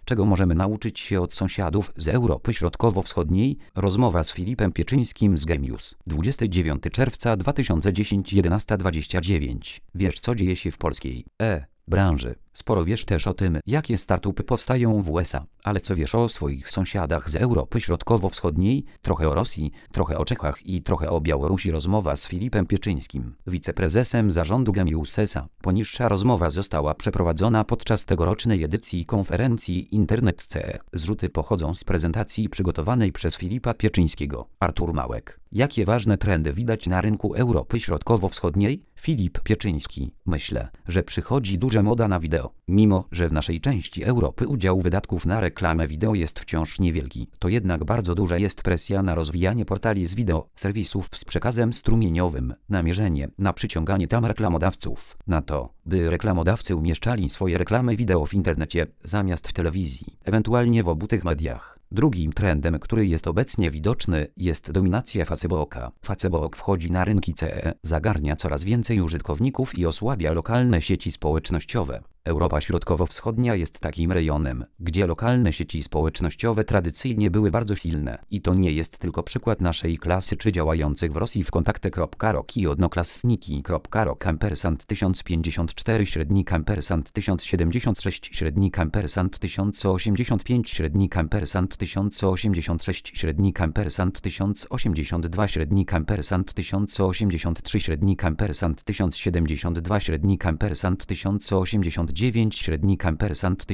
Czego możemy nauczyć się od sąsiadów z Europy Środkowo-Wschodniej? Rozmowa z Filipem Pieczyńskim z Gemius. 29 czerwca 2010 11:29. Wiesz, co dzieje się w polskiej branży. Sporo wiesz też o tym, jakie startupy powstają w USA, ale co wiesz o swoich sąsiadach z Europy Środkowo-Wschodniej? Trochę o Rosji, trochę o Czechach i trochę o Białorusi. Rozmowa z Filipem Pieczyńskim, wiceprezesem zarządu Gemius SA. Poniższa rozmowa została przeprowadzona podczas tegorocznej edycji konferencji Internet CE. Zrzuty pochodzą z prezentacji przygotowanej przez Filipa Pieczyńskiego. Artur Małek. Jakie ważne trendy widać na rynku Europy Środkowo-Wschodniej? Filip Pieczyński. Myślę, że przychodzi duża moda na wideo. Mimo że w naszej części Europy udział wydatków na reklamę wideo jest wciąż niewielki, to jednak bardzo duża jest presja na rozwijanie portali z wideo, serwisów z przekazem strumieniowym, namierzenie na przyciąganie tam reklamodawców, na to, by reklamodawcy umieszczali swoje reklamy wideo w internecie zamiast w telewizji, ewentualnie w obu tych mediach. Drugim trendem, który jest obecnie widoczny, jest dominacja Facebooka. Facebook wchodzi na rynki CE, zagarnia coraz więcej użytkowników i osłabia lokalne sieci społecznościowe. Europa Środkowo-Wschodnia jest takim rejonem, gdzie lokalne sieci społecznościowe tradycyjnie były bardzo silne. I to nie jest tylko przykład naszej klasy czy działających w Rosji w kontakty.rok i odnoklassniki.rok ampersand 1054 średnik ampersand 1076 średnik ampersand 1085 średnik ampersand 1086 średnik ampersand 1082 średnik ampersand 1083 średnik ampersand 1072 średnik ampersand 1089 średnik ampersand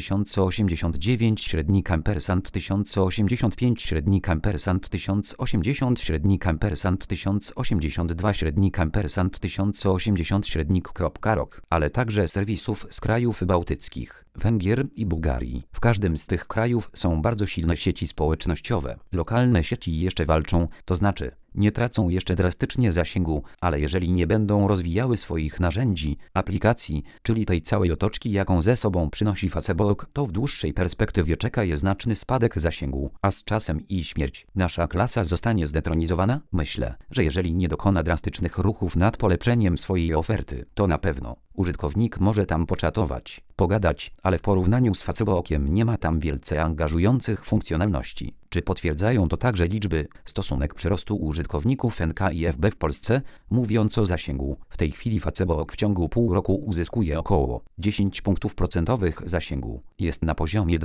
1089 średnik ampersand 1085 średnik ampersand 1080 średnik ampersand 1082 średnik ampersand 1080 średnik.rok, ale także serwisów z krajów bałtyckich, Węgier i Bułgarii. W każdym z tych krajów są bardzo silne sieci społecznościowe. Lokalne sieci jeszcze walczą, to znaczy nie tracą jeszcze drastycznie zasięgu, ale jeżeli nie będą rozwijały swoich narzędzi, aplikacji, czyli tej całej otoczki, jaką ze sobą przynosi Facebook, to w dłuższej perspektywie czeka je znaczny spadek zasięgu, a z czasem i śmierć. Nasza klasa zostanie zdetronizowana? Myślę, że jeżeli nie dokona drastycznych ruchów nad polepszeniem swojej oferty, to na pewno użytkownik może tam poczatować, pogadać, ale w porównaniu z Facebookiem nie ma tam wielce angażujących funkcjonalności. Czy potwierdzają to także liczby? Stosunek przyrostu użytkowników NK i FB w Polsce? Mówiąc o zasięgu, w tej chwili Facebook w ciągu pół roku uzyskuje około 10 punktów procentowych zasięgu. Jest na poziomie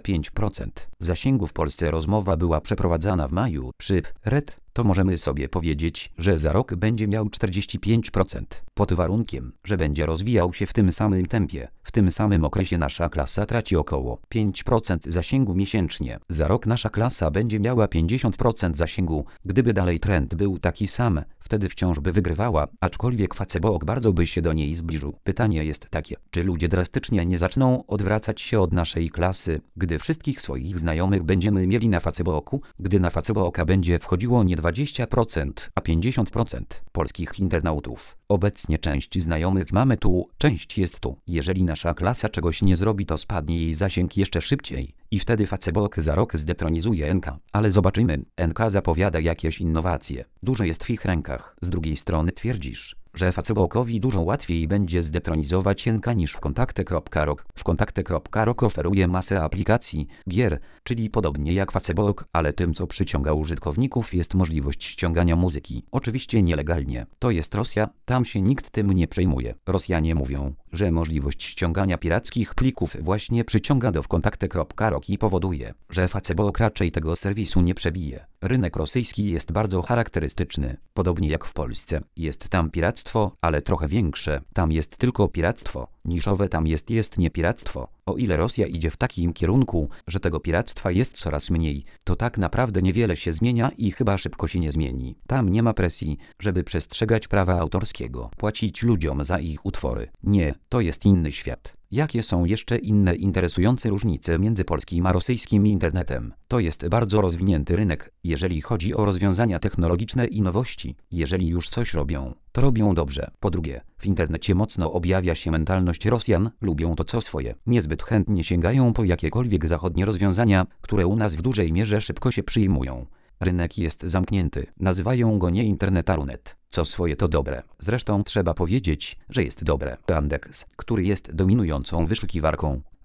25%. W zasięgu w Polsce rozmowa była przeprowadzana w maju. Przy RED to możemy sobie powiedzieć, że za rok będzie miał 45%. Pod warunkiem, że będzie rozwijał się w tym samym tempie. W tym samym okresie nasza klasa traci około 5% zasięgu miesięcznie. Za rok nasza klasa będzie miała 50% zasięgu. Gdyby dalej trend był taki sam, wtedy wciąż by wygrywała, aczkolwiek Facebook bardzo by się do niej zbliżył. Pytanie jest takie, czy ludzie drastycznie nie zaczną odwracać się od naszej klasy, gdy wszystkich swoich znajomych będziemy mieli na Facebooku, gdy na Facebooka będzie wchodziło nie 20%, a 50% polskich internautów. Obecnie część znajomych mamy tu, część jest tu. Jeżeli nasza klasa czegoś nie zrobi, to spadnie jej zasięg jeszcze szybciej i wtedy Facebook za rok zdetronizuje NK. Ale zobaczymy, NK zapowiada jakieś innowacje. Dużo jest w ich rękach. Z drugiej strony twierdzisz, że Facebookowi dużo łatwiej będzie zdetronizować NK niż w kontakty.rok. W kontakty.rok oferuje masę aplikacji, gier, czyli podobnie jak Facebook, ale tym co przyciąga użytkowników jest możliwość ściągania muzyki. Oczywiście nielegalnie. To jest Rosja, tam się nikt tym nie przejmuje. Rosjanie mówią, że możliwość ściągania pirackich plików właśnie przyciąga do kontakty.rok i powoduje, że Facebook raczej tego serwisu nie przebije. Rynek rosyjski jest bardzo charakterystyczny. Podobnie jak w Polsce. Jest tam piractwo, ale trochę większe. Tam jest tylko piractwo. Niszowe tam jest nie piractwo. O ile Rosja idzie w takim kierunku, że tego piractwa jest coraz mniej, to tak naprawdę niewiele się zmienia i chyba szybko się nie zmieni. Tam nie ma presji, żeby przestrzegać prawa autorskiego, płacić ludziom za ich utwory. Nie, to jest inny świat. Jakie są jeszcze inne interesujące różnice między polskim a rosyjskim internetem? To jest bardzo rozwinięty rynek, jeżeli chodzi o rozwiązania technologiczne i nowości. Jeżeli już coś robią, to robią dobrze. Po drugie, w internecie mocno objawia się mentalność Rosjan, lubią to co swoje. Niezbyt chętnie sięgają po jakiekolwiek zachodnie rozwiązania, które u nas w dużej mierze szybko się przyjmują. Rynek jest zamknięty, nazywają go nie internetarunet. Co swoje to dobre. Zresztą trzeba powiedzieć, że jest dobre. Yandex, który jest dominującą wyszukiwarką,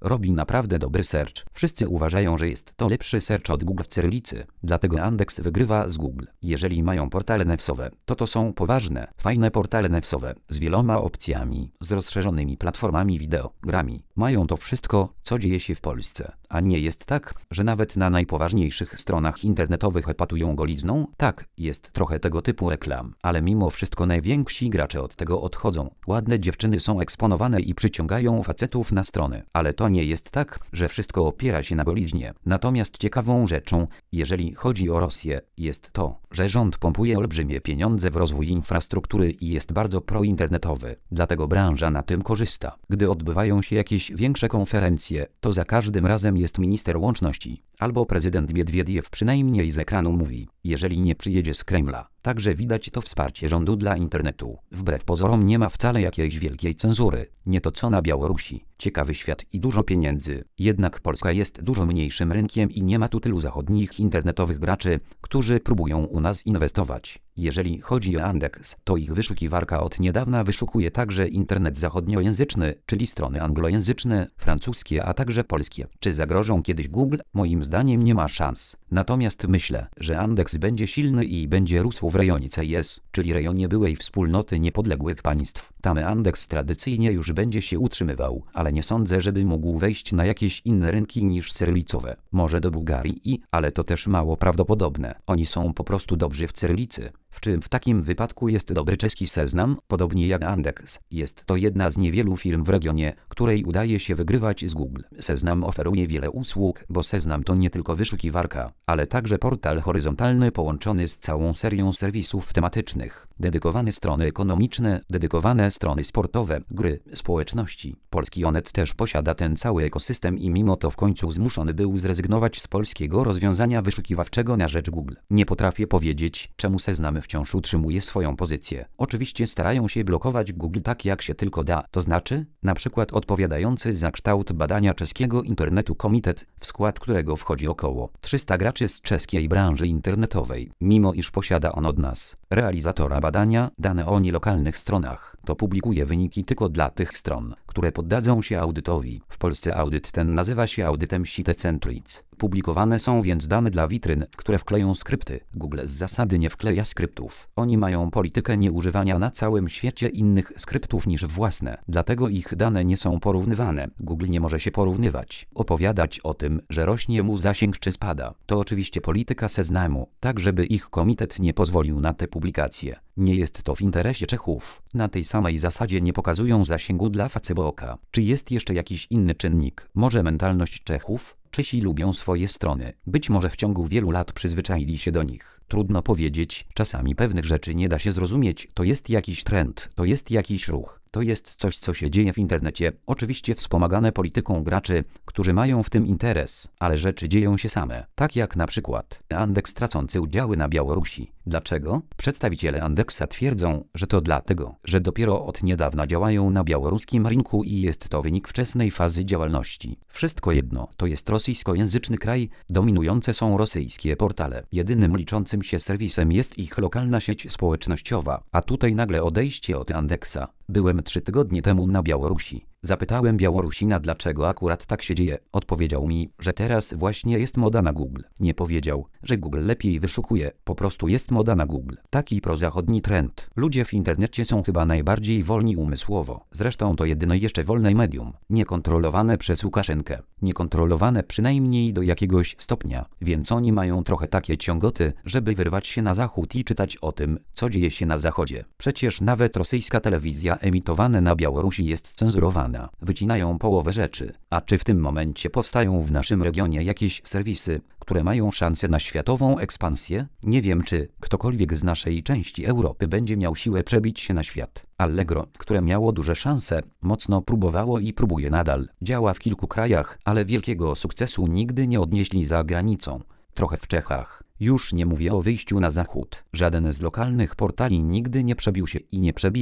robi naprawdę dobry search. Wszyscy uważają, że jest to lepszy search od Google w cyrylicy. Dlatego Yandex wygrywa z Google. Jeżeli mają portale newsowe, to są poważne, fajne portale newsowe, z wieloma opcjami, z rozszerzonymi platformami wideo, grami. Mają to wszystko, co dzieje się w Polsce. A nie jest tak, że nawet na najpoważniejszych stronach internetowych epatują golizną? Tak, jest trochę tego typu reklam, ale mimo wszystko najwięksi gracze od tego odchodzą. Ładne dziewczyny są eksponowane i przyciągają facetów na strony, ale to nie jest tak, że wszystko opiera się na goliznie. Natomiast ciekawą rzeczą, jeżeli chodzi o Rosję, jest to, że rząd pompuje olbrzymie pieniądze w rozwój infrastruktury i jest bardzo prointernetowy. Dlatego branża na tym korzysta. Gdy odbywają się jakieś większe konferencje, to za każdym razem jest minister łączności albo prezydent Miedwiediew przynajmniej z ekranu mówi, jeżeli nie przyjedzie z Kremla. Także widać to wsparcie rządu dla internetu. Wbrew pozorom nie ma wcale jakiejś wielkiej cenzury. Nie to co na Białorusi. Ciekawy świat i dużo pieniędzy. Jednak Polska jest dużo mniejszym rynkiem i nie ma tu tylu zachodnich internetowych graczy, którzy próbują u nas inwestować. Jeżeli chodzi o Yandex, to ich wyszukiwarka od niedawna wyszukuje także internet zachodniojęzyczny, czyli strony anglojęzyczne, francuskie, a także polskie. Czy zagrożą kiedyś Google? Moim zdaniem nie ma szans. Natomiast myślę, że Yandex będzie silny i będzie rósł w rejonie CIS, czyli rejonie byłej wspólnoty niepodległych państw. Tam Yandex tradycyjnie już będzie się utrzymywał, ale nie sądzę, żeby mógł wejść na jakieś inne rynki niż cyrylicowe. Może do Bułgarii ale to też mało prawdopodobne. Oni są po prostu dobrzy w cyrylicy. W czym w takim wypadku jest dobry czeski Seznam, podobnie jak Yandex. Jest to jedna z niewielu firm w regionie, której udaje się wygrywać z Google. Seznam oferuje wiele usług, bo Seznam to nie tylko wyszukiwarka, ale także portal horyzontalny połączony z całą serią serwisów tematycznych. Dedykowane strony ekonomiczne, dedykowane strony sportowe, gry, społeczności. Polski Onet też posiada ten cały ekosystem i mimo to w końcu zmuszony był zrezygnować z polskiego rozwiązania wyszukiwawczego na rzecz Google. Nie potrafię powiedzieć, czemu Seznam wciąż utrzymuje swoją pozycję. Oczywiście starają się blokować Google tak jak się tylko da, to znaczy, na przykład odpowiadający za kształt badania czeskiego internetu komitet, w skład którego wchodzi około 300 graczy z czeskiej branży internetowej, mimo iż posiada on od nas, realizatora badania, dane o nielokalnych stronach, to publikuje wyniki tylko dla tych stron, które poddadzą się audytowi. W Polsce audyt ten nazywa się audytem Sitecentric. Publikowane są więc dane dla witryn, które wkleją skrypty. Google z zasady nie wkleja skryptów. Oni mają politykę nieużywania na całym świecie innych skryptów niż własne. Dlatego ich dane nie są porównywane. Google nie może się porównywać. Opowiadać o tym, że rośnie mu zasięg czy spada. To oczywiście polityka Seznamu, tak żeby ich komitet nie pozwolił na te publikacje. Nie jest to w interesie Czechów. Na tej samej zasadzie nie pokazują zasięgu dla Facebooka. Czy jest jeszcze jakiś inny czynnik? Może mentalność Czechów? Czesi lubią swoje strony. Być może w ciągu wielu lat przyzwyczaili się do nich. Trudno powiedzieć, czasami pewnych rzeczy nie da się zrozumieć. To jest jakiś trend, to jest jakiś ruch. To jest coś, co się dzieje w internecie, oczywiście wspomagane polityką graczy, którzy mają w tym interes, ale rzeczy dzieją się same. Tak jak na przykład Yandex tracący udziały na Białorusi. Dlaczego? Przedstawiciele Yandexa twierdzą, że to dlatego, że dopiero od niedawna działają na białoruskim rynku i jest to wynik wczesnej fazy działalności. Wszystko jedno, to jest rosyjskojęzyczny kraj, dominujące są rosyjskie portale. Jedynym liczącym się serwisem jest ich lokalna sieć społecznościowa, a tutaj nagle odejście od Yandexa. Byłem 3 tygodnie temu na Białorusi. Zapytałem Białorusina, dlaczego akurat tak się dzieje. Odpowiedział mi, że teraz właśnie jest moda na Google. Nie powiedział, że Google lepiej wyszukuje, po prostu jest moda na Google. Taki prozachodni trend. Ludzie w internecie są chyba najbardziej wolni umysłowo. Zresztą to jedyne jeszcze wolne medium. Niekontrolowane przez Łukaszenkę. Niekontrolowane przynajmniej do jakiegoś stopnia. Więc oni mają trochę takie ciągoty, żeby wyrwać się na zachód i czytać o tym, co dzieje się na zachodzie. Przecież nawet rosyjska telewizja emitowana na Białorusi jest cenzurowana. Wycinają połowę rzeczy. A czy w tym momencie powstają w naszym regionie jakieś serwisy, które mają szansę na światową ekspansję? Nie wiem, czy ktokolwiek z naszej części Europy będzie miał siłę przebić się na świat. Allegro, które miało duże szanse, mocno próbowało i próbuje nadal. Działa w kilku krajach, ale wielkiego sukcesu nigdy nie odnieśli za granicą. Trochę w Czechach. Już nie mówię o wyjściu na zachód. Żaden z lokalnych portali nigdy nie przebił się i nie przebije się.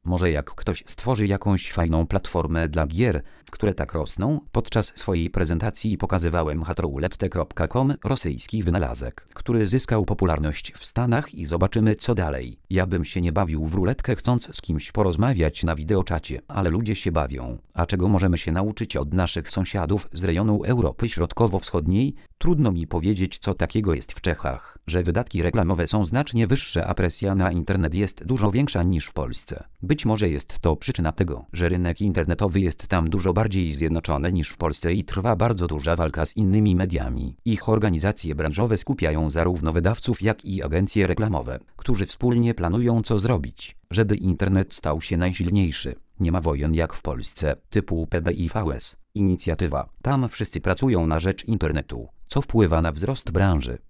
Może jak ktoś stworzy jakąś fajną platformę dla gier, które tak rosną. Podczas swojej prezentacji pokazywałem hatroulette.com, rosyjski wynalazek, który zyskał popularność w Stanach i zobaczymy co dalej. Ja bym się nie bawił w ruletkę chcąc z kimś porozmawiać na wideoczacie, ale ludzie się bawią. A czego możemy się nauczyć od naszych sąsiadów z rejonu Europy Środkowo-Wschodniej? Trudno mi powiedzieć co takiego jest w Czechach, że wydatki reklamowe są znacznie wyższe, a presja na internet jest dużo większa niż w Polsce. Być może jest to przyczyna tego, że rynek internetowy jest tam dużo bardziej zjednoczony niż w Polsce i trwa bardzo duża walka z innymi mediami. Ich organizacje branżowe skupiają zarówno wydawców, jak i agencje reklamowe, którzy wspólnie planują co zrobić, żeby internet stał się najsilniejszy. Nie ma wojen jak w Polsce, typu PBIVS, inicjatywa. Tam wszyscy pracują na rzecz internetu, co wpływa na wzrost branży.